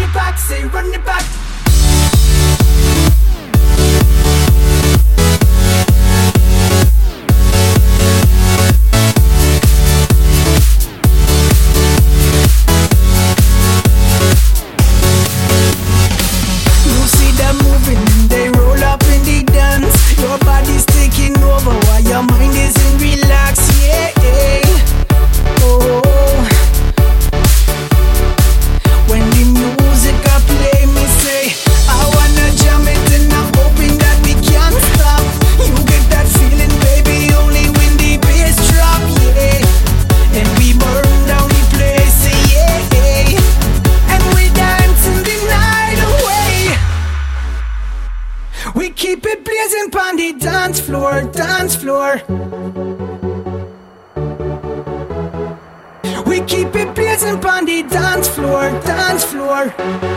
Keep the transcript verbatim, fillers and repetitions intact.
it back, say run it back. Your mind isn't relaxed, yeah, yeah. Oh, when the music I play, me say I wanna jam it and I'm hoping that we can't stop. You get that feeling, baby, only when the bass drop, yeah. And we burn down the place, yeah, yeah. And we dancing the night away. We keep it blazing on the dance floor, dance floor. We keep it blazing on the dance floor, dance floor.